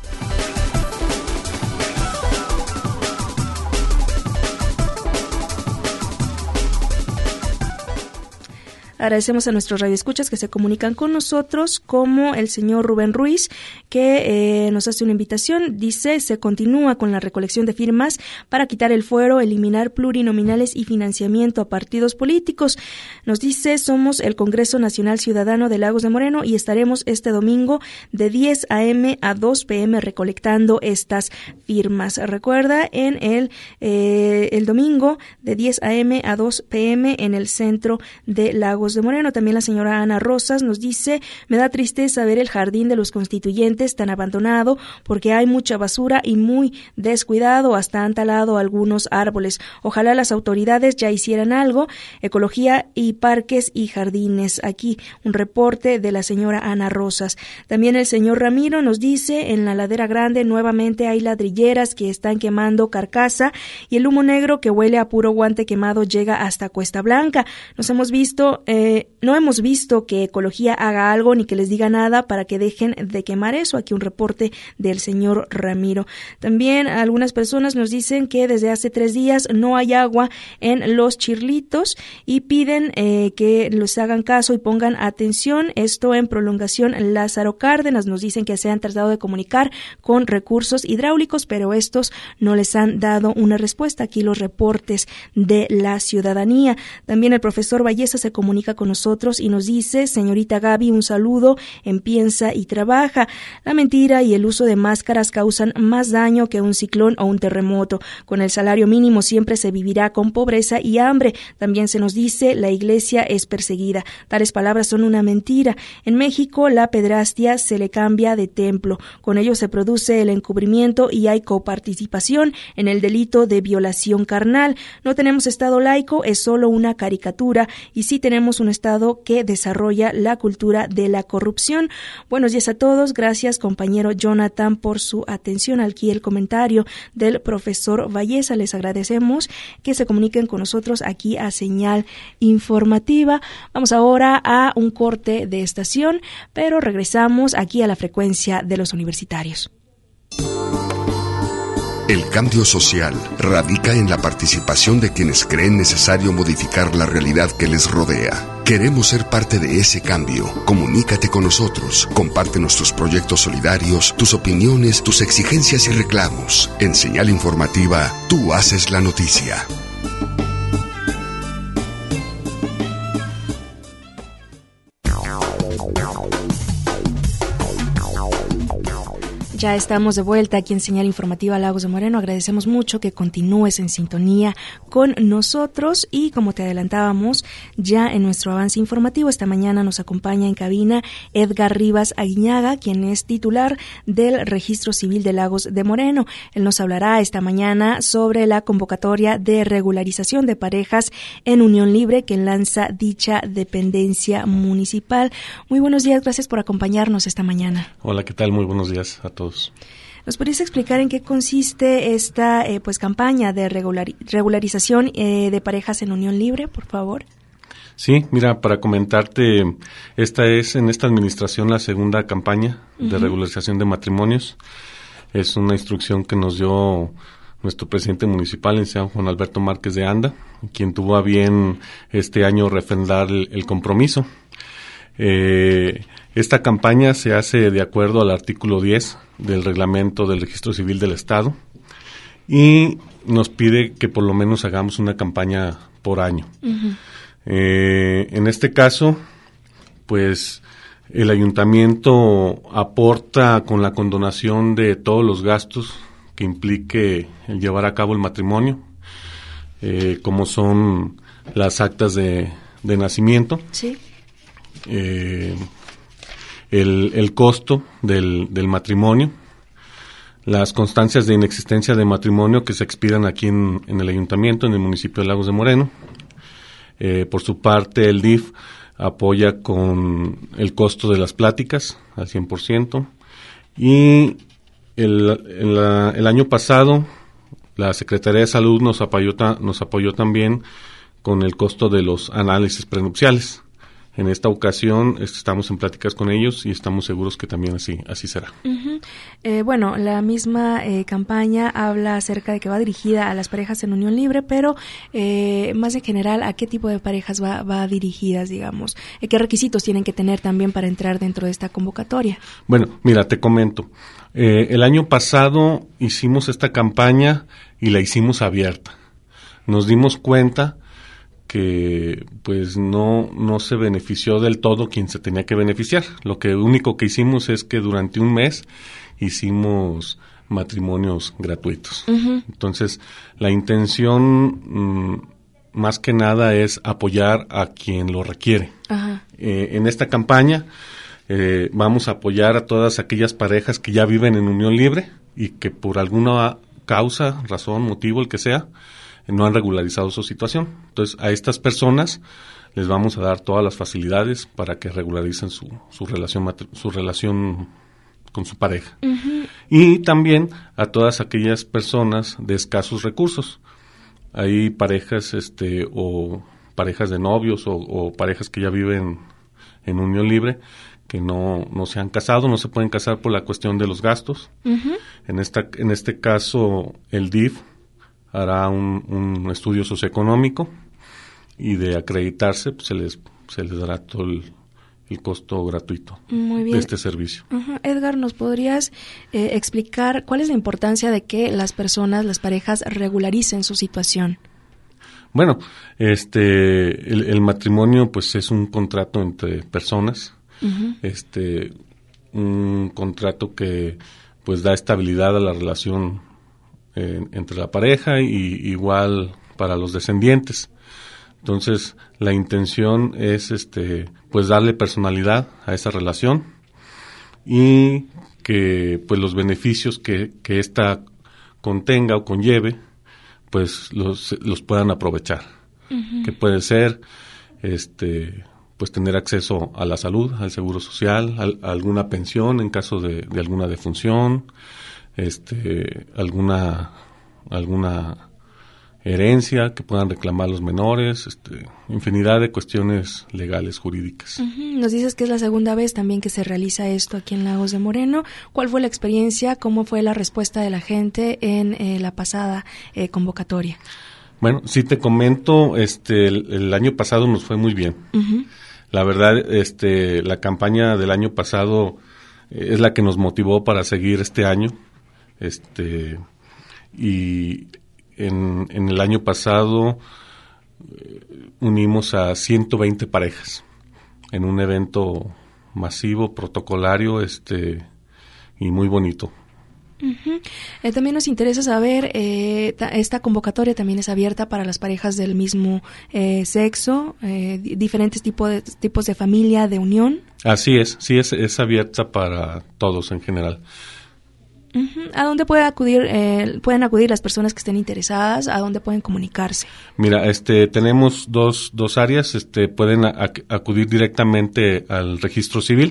S2: Agradecemos a nuestros radioescuchas que se comunican con nosotros, como el señor Rubén Ruiz, que eh, nos hace una invitación. Dice, se continúa con la recolección de firmas para quitar el fuero, eliminar plurinominales y financiamiento a partidos políticos. Nos dice, somos el Congreso Nacional Ciudadano de Lagos de Moreno y estaremos este domingo de diez a eme a dos pe eme recolectando estas firmas. Recuerda, en el, eh, el domingo de diez a eme a dos pe eme en el centro de Lagos Lagos de Moreno. También la señora Ana Rosas nos dice, me da tristeza ver el jardín de los constituyentes tan abandonado porque hay mucha basura y muy descuidado, hasta han talado algunos árboles. Ojalá las autoridades ya hicieran algo. Ecología y parques y jardines. Aquí un reporte de la señora Ana Rosas. También el señor Ramiro nos dice, en la ladera grande nuevamente hay ladrilleras que están quemando carcasa y el humo negro que huele a puro guante quemado llega hasta Cuesta Blanca. Nos hemos visto, eh, no hemos visto que Ecología haga algo ni que les diga nada para que dejen de quemar eso. Aquí un reporte del señor Ramiro. También algunas personas nos dicen que desde hace tres días no hay agua en Los Chirlitos y piden eh, que les hagan caso y pongan atención. Esto en prolongación Lázaro Cárdenas. Nos dicen que se han tratado de comunicar con recursos hidráulicos, pero estos no les han dado una respuesta. Aquí los reportes de la ciudadanía. También el profesor Valleza se comunica con nosotros y nos dice, señorita Gaby, un saludo en Piensa y Trabaja. La mentira y el uso de máscaras causan más daño que un ciclón o un terremoto. Con el salario mínimo siempre se vivirá con pobreza y hambre. También se nos dice, la iglesia es perseguida. Tales palabras son una mentira. En México, la pedrastia se le cambia de templo. Con ello se produce el encubrimiento y hay coparticipación en el delito de violación carnal. No tenemos Estado laico, es solo una caricatura, y sí tenemos un Estado que desarrolla la cultura de la corrupción. Buenos días a todos. Gracias, compañero Jonathan, por su atención. Aquí el comentario del profesor Valleza. Les agradecemos que se comuniquen con nosotros aquí a Señal Informativa. Vamos ahora a un corte de estación, pero regresamos aquí a la frecuencia de los universitarios.
S1: El cambio social radica en la participación de quienes creen necesario modificar la realidad que les rodea. Queremos ser parte de ese cambio. Comunícate con nosotros. Compártenos tus proyectos solidarios, tus opiniones, tus exigencias y reclamos. En Señal Informativa, tú haces la noticia.
S2: Ya estamos de vuelta aquí en Señal Informativa Lagos de Moreno. Agradecemos mucho que continúes en sintonía con nosotros y, como te adelantábamos ya en nuestro avance informativo, esta mañana nos acompaña en cabina Edgar Rivas Aguiñaga, quien es titular del Registro Civil de Lagos de Moreno. Él nos hablará esta mañana sobre la convocatoria de regularización de parejas en unión libre que lanza dicha dependencia municipal. Muy buenos días, gracias por acompañarnos esta mañana.
S12: Hola, ¿qué tal? Muy buenos días a todos.
S2: ¿Nos podrías explicar en qué consiste esta eh, pues campaña de regular, regularización eh, de parejas en unión libre, por favor?
S12: Sí, mira, para comentarte, esta es en esta administración la segunda campaña uh-huh. de regularización de matrimonios. Es una instrucción que nos dio nuestro presidente municipal, el señor Juan Alberto Márquez de Anda, quien tuvo a bien este año refrendar el, el compromiso. Eh, esta campaña se hace de acuerdo al artículo diez del reglamento del Registro Civil del Estado y nos pide que por lo menos hagamos una campaña por año. Uh-huh. Eh, en este caso, pues el ayuntamiento aporta con la condonación de todos los gastos que implique el llevar a cabo el matrimonio, eh, como son las actas de, de nacimiento.
S2: Sí.
S12: Eh, el, el costo del, del matrimonio, las constancias de inexistencia de matrimonio que se expidan aquí en, en el ayuntamiento, en el municipio de Lagos de Moreno. Eh, por su parte, el D I F apoya con el costo de las pláticas al cien por ciento. Y el, el, el año pasado, la Secretaría de Salud nos apoyó, nos apoyó también con el costo de los análisis prenupciales. En esta ocasión estamos en pláticas con ellos y estamos seguros que también así así será.
S2: Uh-huh. Eh, bueno, la misma eh, campaña habla acerca de que va dirigida a las parejas en unión libre, pero eh, más en general, ¿a qué tipo de parejas va, va dirigidas, digamos? Eh, ¿Qué requisitos tienen que tener también para entrar dentro de esta convocatoria?
S12: Bueno, mira, te comento. Eh, el año pasado hicimos esta campaña y la hicimos abierta. Nos dimos cuenta que pues no no se benefició del todo quien se tenía que beneficiar. Lo que único que hicimos es que durante un mes hicimos matrimonios gratuitos. Uh-huh. Entonces, la intención mmm, más que nada es apoyar a quien lo requiere.
S2: Ajá.
S12: Eh, en esta campaña eh, vamos a apoyar a todas aquellas parejas que ya viven en unión libre y que por alguna causa, razón, motivo, el que sea, no han regularizado su situación. Entonces, a estas personas les vamos a dar todas las facilidades para que regularicen su, su relación matri- su relación con su pareja.
S2: Uh-huh.
S12: Y también a todas aquellas personas de escasos recursos. Hay parejas este o parejas de novios o, o parejas que ya viven en unión libre que no, no se han casado, no se pueden casar por la cuestión de los gastos.
S2: Uh-huh.
S12: En esta en este caso, el D I F hará un, un estudio socioeconómico y de acreditarse pues, se les se les dará todo el, el costo gratuito
S2: Muy bien.
S12: de este servicio.
S2: Uh-huh. Edgar, ¿nos podrías eh, explicar cuál es la importancia de que las personas, las parejas, regularicen su situación?
S12: Bueno, este el, el matrimonio pues es un contrato entre personas.
S2: Uh-huh.
S12: Este un contrato que pues da estabilidad a la relación eh, entre la pareja y igual para los descendientes. Entonces, la intención es este pues darle personalidad a esa relación y que pues los beneficios que que esta contenga o conlleve pues los los puedan aprovechar.
S2: Uh-huh.
S12: Que puede ser este pues tener acceso a la salud, al seguro social, a, a alguna pensión en caso de, de alguna defunción, este, alguna alguna herencia que puedan reclamar los menores, este, infinidad de cuestiones legales, jurídicas.
S2: Uh-huh. Nos dices que es la segunda vez también que se realiza esto aquí en Lagos de Moreno. ¿Cuál fue la experiencia? ¿Cómo fue la respuesta de la gente en eh, la pasada eh, convocatoria?
S12: Bueno, sí te comento, este, el, el año pasado nos fue muy bien.
S2: Uh-huh.
S12: La verdad, este, la campaña del año pasado eh, es la que nos motivó para seguir este año. Este, y en, en el año pasado eh, unimos a ciento veinte parejas en un evento masivo, protocolario, este, y muy bonito.
S2: Uh-huh. Eh, también nos interesa saber, eh, ta- esta convocatoria también es abierta para las parejas del mismo eh, sexo, eh, di- diferentes tipo de, tipos de familia, de unión.
S12: Así es, sí es, es abierta para todos en general.
S2: Uh-huh. ¿A dónde puede acudir, eh, pueden acudir las personas que estén interesadas? ¿A dónde pueden comunicarse?
S12: Mira, este, tenemos dos, dos áreas, este, pueden a- acudir directamente al registro civil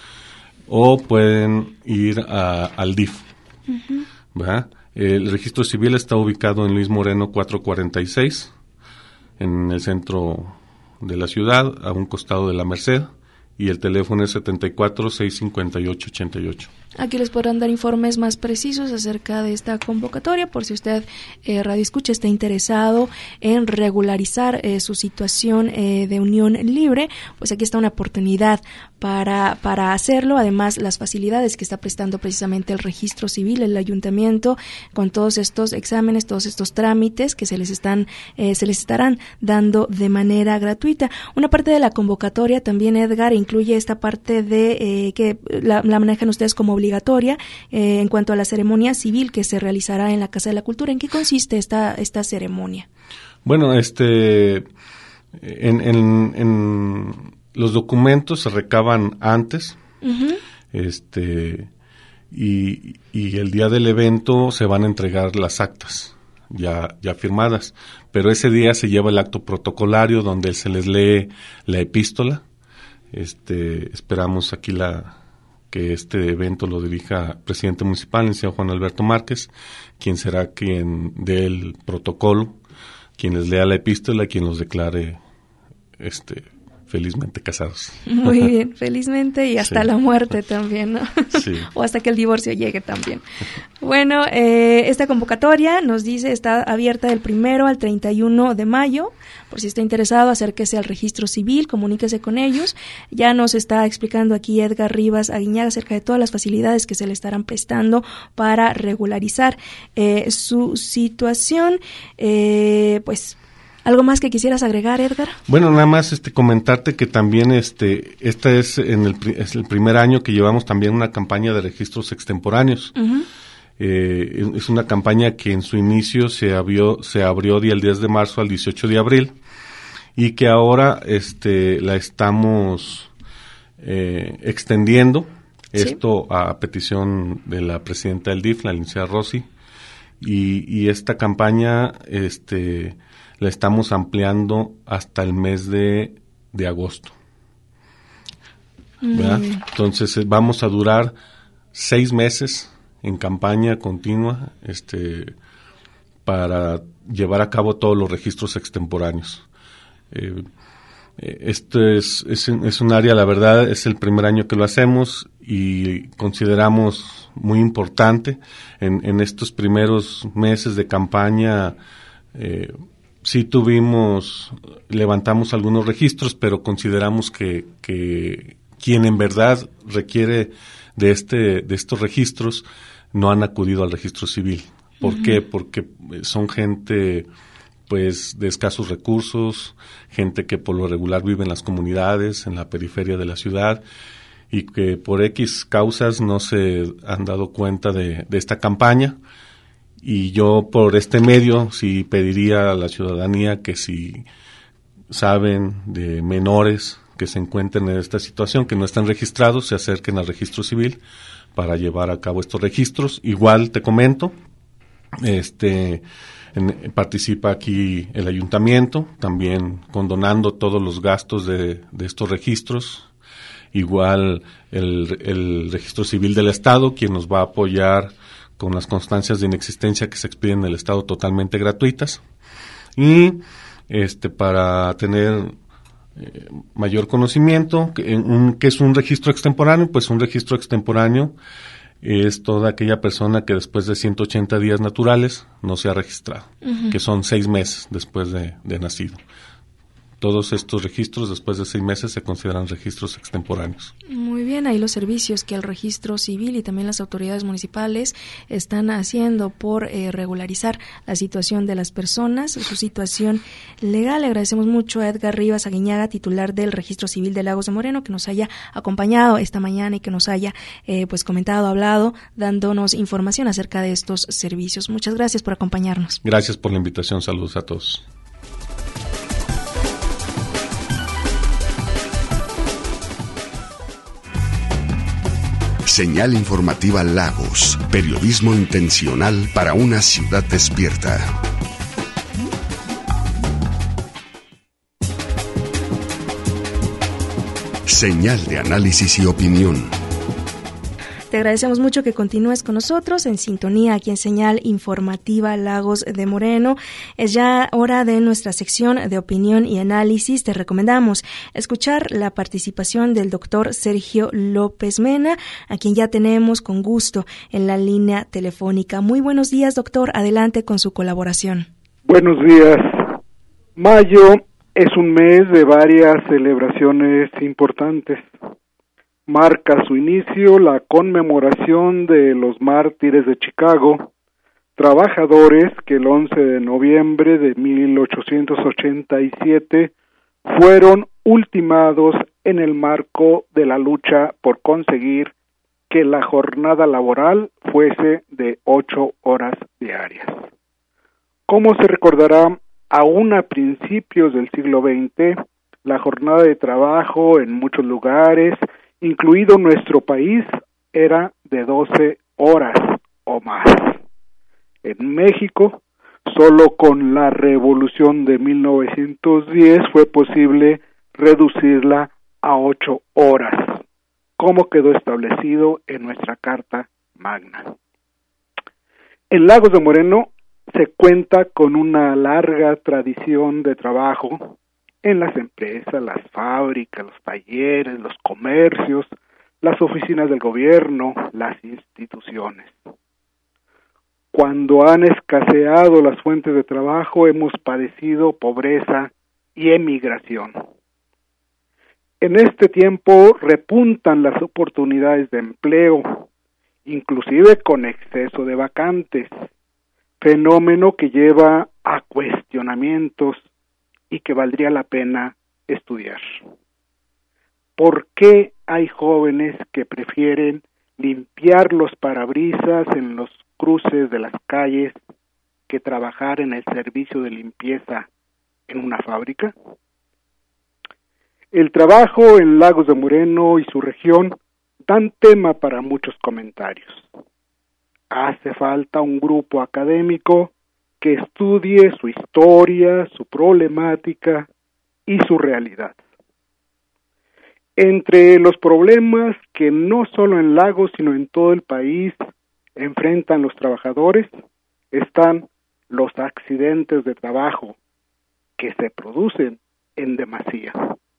S12: o pueden ir a, al D I F.
S2: Uh-huh.
S12: ¿Verdad? El registro civil está ubicado en Luis Moreno cuatrocientos cuarenta y seis, en el centro de la ciudad, a un costado de la Merced, y el teléfono es setenta y cuatro, seiscientos cincuenta y ocho, ochenta y ocho.
S2: Aquí les podrán dar informes más precisos acerca de esta convocatoria, por si usted, eh, Radio Escucha, está interesado en regularizar eh, su situación eh, de unión libre, pues aquí está una oportunidad para, para hacerlo. Además, las facilidades que está prestando precisamente el registro civil, el ayuntamiento, con todos estos exámenes, todos estos trámites que se les están, eh, se les estarán dando de manera gratuita. Una parte de la convocatoria también, Edgar, incluye esta parte de eh, que la, la manejan ustedes como obligatoria eh, en cuanto a la ceremonia civil que se realizará en la Casa de la Cultura. ¿En qué consiste esta esta ceremonia?
S12: Bueno, este en, en, en los documentos se recaban antes,
S2: Uh-huh.
S12: este y, y el día del evento se van a entregar las actas ya ya firmadas, pero ese día se lleva el acto protocolario donde se les lee la epístola. Este, esperamos aquí la que este evento lo dirija el presidente municipal, el señor Juan Alberto Márquez, quien será quien dé el protocolo, quien les lea la epístola, quien los declare este felizmente casados.
S2: Muy bien, felizmente y hasta
S12: Sí.
S2: la muerte también, ¿no?
S12: Sí.
S2: O hasta que el divorcio llegue también. Bueno, eh, esta convocatoria nos dice está abierta del primero al treinta y uno de mayo. Por si está interesado, acérquese al registro civil, comuníquese con ellos. Ya nos está explicando aquí Edgar Rivas Aguiñaga acerca de todas las facilidades que se le estarán prestando para regularizar eh, su situación. Eh, pues, ¿algo más que quisieras agregar, Edgar?
S12: Bueno, nada más este comentarte que también este esta es en el es el primer año que llevamos también una campaña de registros extemporáneos.
S2: Uh-huh.
S12: Eh, es una campaña que en su inicio se abrió, se abrió del diez de marzo al dieciocho de abril y que ahora este, la estamos eh, extendiendo, sí. Esto a petición de la presidenta del D I F, la licenciada Rossi, y, y esta campaña este, la estamos ampliando hasta el mes de, de agosto. ¿Verdad? Mm. Entonces vamos a durar seis meses en campaña continua este, para llevar a cabo todos los registros extemporáneos. Eh, este es, es, es un área, la verdad, es el primer año que lo hacemos y consideramos muy importante. En, en estos primeros meses de campaña eh, sí tuvimos, levantamos algunos registros, pero consideramos que, que quien en verdad requiere de este de estos registros no han acudido al registro civil. ¿Por uh-huh. qué? Porque son gente pues de escasos recursos, gente que por lo regular vive en las comunidades, en la periferia de la ciudad y que por X causas no se han dado cuenta de, de esta campaña. Y yo por este medio sí pediría a la ciudadanía que si saben de menores que se encuentren en esta situación, que no están registrados, se acerquen al registro civil para llevar a cabo estos registros. Igual te comento, este en, participa aquí el ayuntamiento, también condonando todos los gastos de, de estos registros. Igual el, el registro civil del Estado, quien nos va a apoyar con las constancias de inexistencia que se expiden en el Estado totalmente gratuitas. Y este para tener Eh, mayor conocimiento, que, un, que es un registro extemporáneo, pues un registro extemporáneo es toda aquella persona que después de ciento ochenta días naturales no se ha registrado, uh-huh. que son seis meses después de, de nacido. Todos estos registros después de seis meses se consideran registros extemporáneos.
S2: Muy bien, ahí los servicios que el registro civil y también las autoridades municipales están haciendo por eh, regularizar la situación de las personas, su situación legal. Le agradecemos mucho a Edgar Rivas Aguiñaga, titular del Registro Civil de Lagos de Moreno, que nos haya acompañado esta mañana y que nos haya eh, pues comentado, hablado, dándonos información acerca de estos servicios. Muchas gracias por acompañarnos.
S12: Gracias por la invitación. Saludos a todos.
S1: Señal informativa Lagos, periodismo intencional para una ciudad despierta. Señal de análisis y opinión.
S2: Te agradecemos mucho que continúes con nosotros en sintonía aquí en Señal Informativa Lagos de Moreno. Es ya hora de nuestra sección de opinión y análisis. Te recomendamos escuchar la participación del doctor Sergio López Mena, a quien ya tenemos con gusto en la línea telefónica. Muy buenos días, doctor. Adelante con su colaboración.
S13: Buenos días. Mayo es un mes de varias celebraciones importantes. Marca su inicio la conmemoración de los mártires de Chicago, trabajadores que el once de noviembre de mil ochocientos ochenta y siete fueron ultimados en el marco de la lucha por conseguir que la jornada laboral fuese de ocho horas diarias. Como se recordará, aún a principios del siglo veinte, la jornada de trabajo en muchos lugares, incluido nuestro país, era de doce horas o más. En México, solo con la Revolución de mil novecientos diez fue posible reducirla a ocho horas, como quedó establecido en nuestra Carta Magna. En Lagos de Moreno se cuenta con una larga tradición de trabajo en las empresas, las fábricas, los talleres, los comercios, las oficinas del gobierno, las instituciones. Cuando han escaseado las fuentes de trabajo, hemos padecido pobreza y emigración. En este tiempo repuntan las oportunidades de empleo, inclusive con exceso de vacantes, fenómeno que lleva a cuestionamientos y que valdría la pena estudiar. ¿Por qué hay jóvenes que prefieren limpiar los parabrisas en los cruces de las calles que trabajar en el servicio de limpieza en una fábrica? El trabajo en Lagos de Moreno y su región dan tema para muchos comentarios. Hace falta un grupo académico que estudie su historia, su problemática y su realidad. Entre los problemas que no solo en Lagos, sino en todo el país enfrentan los trabajadores, están los accidentes de trabajo que se producen en demasía.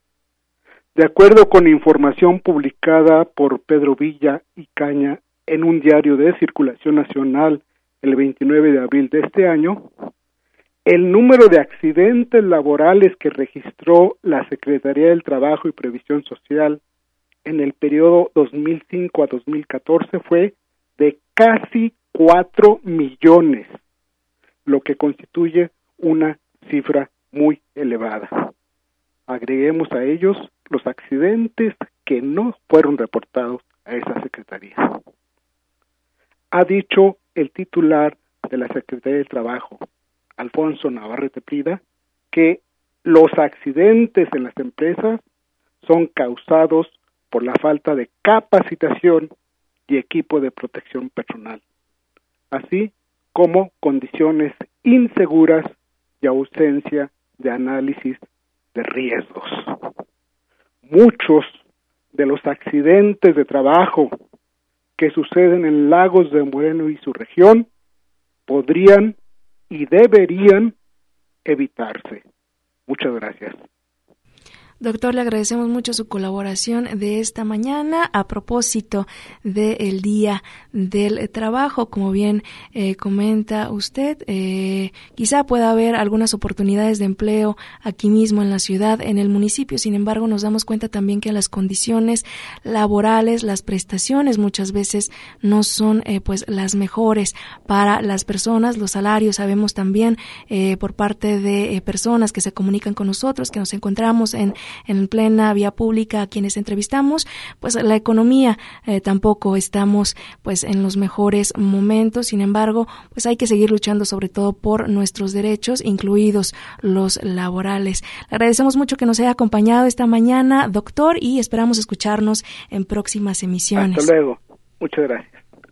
S13: De acuerdo con información publicada por Pedro Villa y Caña en un diario de circulación nacional el veintinueve de abril de este año, el número de accidentes laborales que registró la Secretaría del Trabajo y Previsión Social en el periodo dos mil cinco a dos mil catorce fue de casi cuatro millones, lo que constituye una cifra muy elevada. Agreguemos a ellos los accidentes que no fueron reportados a esa Secretaría. Ha dicho el titular de la Secretaría del Trabajo, Alfonso Navarrete Prida, que los accidentes en las empresas son causados por la falta de capacitación y equipo de protección personal, así como condiciones inseguras y ausencia de análisis de riesgos. Muchos de los accidentes de trabajo que suceden en Lagos de Moreno y su región podrían y deberían evitarse. Muchas gracias.
S2: Doctor, le agradecemos mucho su colaboración de esta mañana a propósito del Día del Trabajo. Como bien eh, comenta usted, eh, quizá pueda haber algunas oportunidades de empleo aquí mismo en la ciudad, en el municipio. Sin embargo, nos damos cuenta también que las condiciones laborales, las prestaciones muchas veces no son eh, pues las mejores para las personas. Los salarios, sabemos también eh, por parte de eh, personas que se comunican con nosotros, que nos encontramos en en plena vía pública a quienes entrevistamos, pues la economía eh, tampoco estamos pues en los mejores momentos. Sin embargo, pues hay que seguir luchando sobre todo por nuestros derechos, incluidos los laborales. Le agradecemos mucho que nos haya acompañado esta mañana, doctor, y esperamos escucharnos en próximas emisiones.
S13: Hasta luego. Muchas gracias.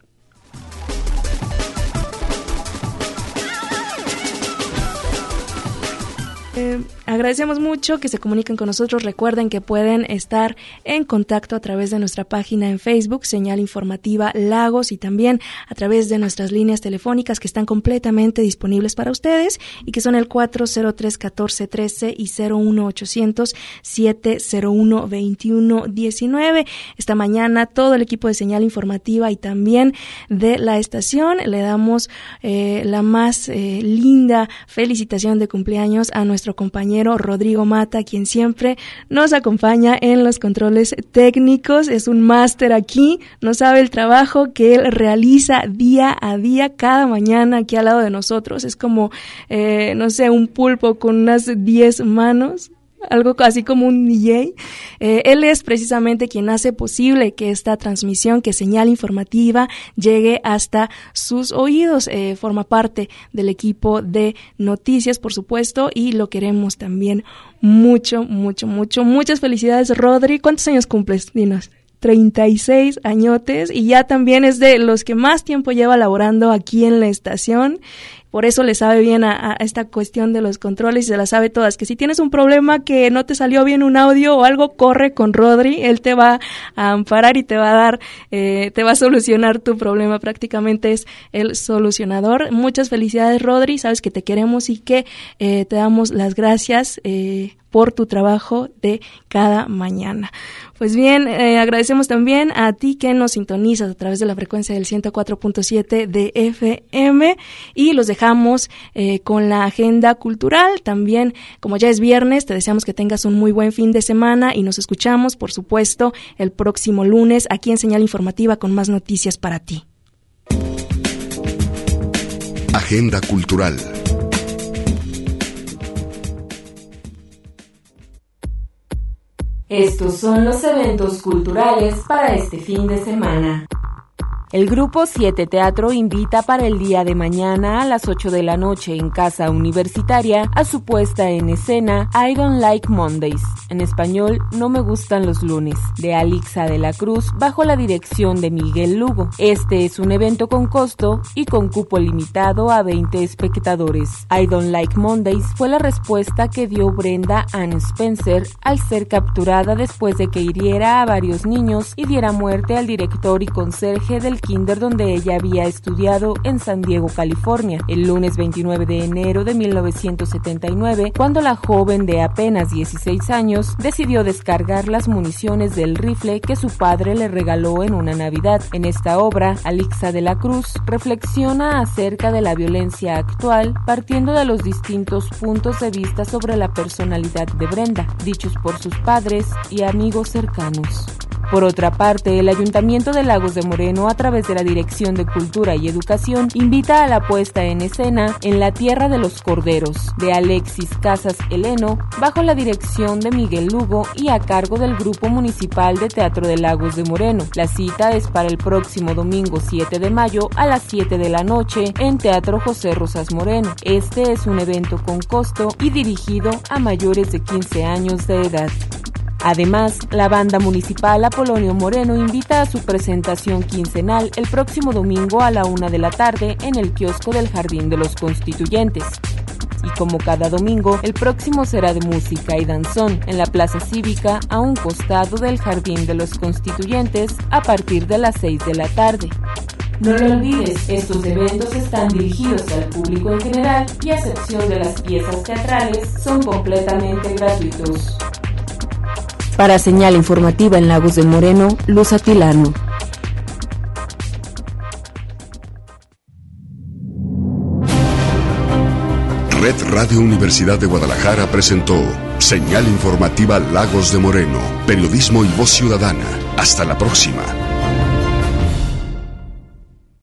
S2: Eh, agradecemos mucho que se comuniquen con nosotros. Recuerden que pueden estar en contacto a través de nuestra página en Facebook, Señal Informativa Lagos, y también a través de nuestras líneas telefónicas que están completamente disponibles para ustedes y que son el cuatro cero tres, catorce trece y cero uno ochocientos, siete cero uno, veintiuno diecinueve. Esta mañana todo el equipo de Señal Informativa y también de la estación le damos eh, la más eh, linda felicitación de cumpleaños a nuestro compañero Rodrigo Mata, quien siempre nos acompaña en los controles técnicos. Es un máster aquí, no sabe el trabajo que él realiza día a día, cada mañana aquí al lado de nosotros. Es como, eh, no sé, un pulpo con unas diez manos. Algo así como un D J. Eh, él es precisamente quien hace posible que esta transmisión, que Señal Informativa, llegue hasta sus oídos. Eh, forma parte del equipo de noticias, por supuesto, y lo queremos también mucho, mucho, mucho. Muchas felicidades, Rodri. ¿Cuántos años cumples? Dinos. treinta y seis añotes, y ya también es de los que más tiempo lleva laborando aquí en la estación. Por eso le sabe bien a, a esta cuestión de los controles y se la sabe todas, que si tienes un problema, que no te salió bien un audio o algo, corre con Rodri, él te va a amparar y te va a dar, eh, te va a solucionar tu problema, prácticamente es el solucionador. Muchas felicidades, Rodri, sabes que te queremos y que eh, te damos las gracias eh, por tu trabajo de cada mañana. Pues bien, eh, agradecemos también a ti que nos sintonizas a través de la frecuencia del ciento cuatro punto siete de F M, y los dejamos eh, con la agenda cultural. También, como ya es viernes, te deseamos que tengas un muy buen fin de semana y nos escuchamos, por supuesto, el próximo lunes aquí en Señal Informativa con más noticias para ti.
S1: Agenda cultural.
S4: Estos son los eventos culturales para este fin de semana. El grupo siete Teatro invita para el día de mañana a las ocho de la noche en Casa Universitaria a su puesta en escena I Don't Like Mondays, en español No me gustan los lunes, de Alixa de la Cruz bajo la dirección de Miguel Lugo. Este es un evento con costo y con cupo limitado a veinte espectadores. I Don't Like Mondays fue la respuesta que dio Brenda Ann Spencer al ser capturada después de que hiriera a varios niños y diera muerte al director y conserje del kinder donde ella había estudiado en San Diego, California, el lunes veintinueve de enero de mil novecientos setenta y nueve, cuando la joven de apenas dieciséis años decidió descargar las municiones del rifle que su padre le regaló en una Navidad. En esta obra, Alixa de la Cruz reflexiona acerca de la violencia actual partiendo de los distintos puntos de vista sobre la personalidad de Brenda, dichos por sus padres y amigos cercanos. Por otra parte, el Ayuntamiento de Lagos de Moreno, a través de la Dirección de Cultura y Educación, invita a la puesta en escena En la Tierra de los Corderos, de Alexis Casas Heleno, bajo la dirección de Miguel Lugo y a cargo del Grupo Municipal de Teatro de Lagos de Moreno. La cita es para el próximo domingo siete de mayo a las siete de la noche en Teatro José Rosas Moreno. Este es un evento con costo y dirigido a mayores de quince años de edad. Además, la banda municipal Apolonio Moreno invita a su presentación quincenal el próximo domingo a la una de la tarde en el kiosco del Jardín de los Constituyentes. Y como cada domingo, el próximo será de música y danzón en la Plaza Cívica a un costado del Jardín de los Constituyentes a partir de las seis de la tarde. No lo olvides, estos eventos están dirigidos al público en general y a excepción de las piezas teatrales, son completamente gratuitos. Para Señal Informativa en Lagos de Moreno, Luz Atilano.
S1: Red Radio Universidad de Guadalajara presentó Señal Informativa Lagos de Moreno, periodismo y voz ciudadana. Hasta la próxima.